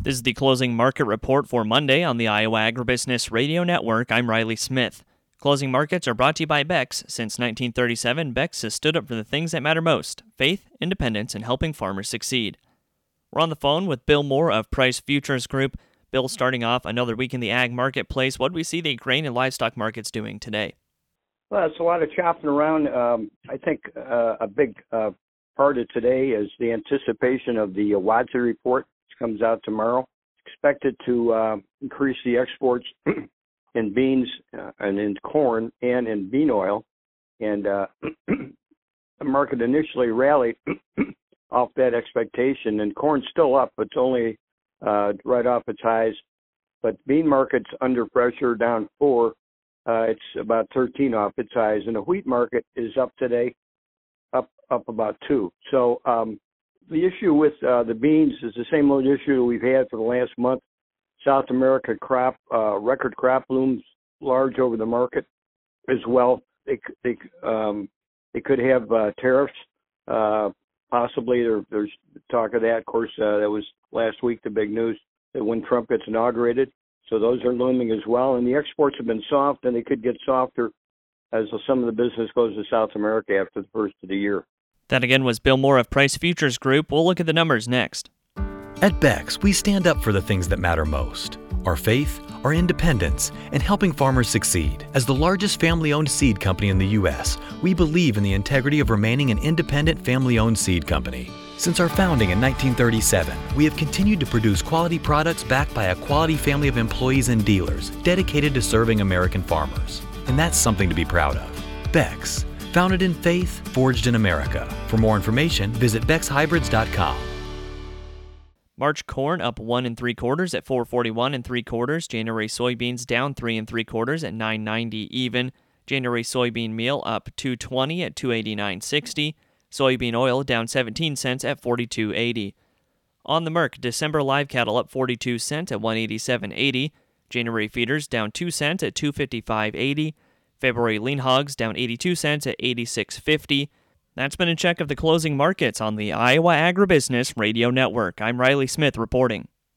This is the closing market report for Monday on the Iowa Agribusiness Radio Network. I'm Riley Smith. Closing markets are brought to you by Beck's. Since 1937, Beck's has stood up for the things that matter most: faith, independence, and helping farmers succeed. We're on the phone with Bill Moore of Price Futures Group. Bill, starting off another week in the ag marketplace, what do we see the grain and livestock markets doing today? Well, it's a lot of chopping around. I think a big part of today is the anticipation of the WASDE report, which comes out tomorrow. Expected to increase the exports in beans and in corn and in bean oil. And the market initially rallied off that expectation. And corn's still up. It's only right off its highs. But bean market's under pressure, down 4. It's about 13 off its highs. And the wheat market is up today, up about 2. So the issue with the beans is the same old issue we've had for the last month. South America crop, record crop looms large over the market as well. They could have tariffs, possibly. There's talk of that. Of course, that was last week the big news that when Trump gets inaugurated. So those are looming as well. And the exports have been soft, and they could get softer as some of the business goes to South America after the first of the year. That again was Bill Moore of Price Futures Group. We'll look at the numbers next. At Beck's, we stand up for the things that matter most: our faith, our independence, and helping farmers succeed. As the largest family-owned seed company in the U.S., we believe in the integrity of remaining an independent family-owned seed company. Since our founding in 1937, we have continued to produce quality products backed by a quality family of employees and dealers dedicated to serving American farmers. And that's something to be proud of. Beck's, founded in faith, forged in America. For more information, visit beckshybrids.com. March corn up 1 3/4 at 441 3/4. January soybeans down 3 3/4 at 990 even. January soybean meal up 220 at 289.60. Soybean oil down 17 cents at 42.80. On the Merc, December live cattle up 42 cents at 187.80. January feeders down 2 cents at 255.80. February lean hogs down 82 cents at 86.50. That's been a check of the closing markets on the Iowa Agribusiness Radio Network. I'm Riley Smith reporting.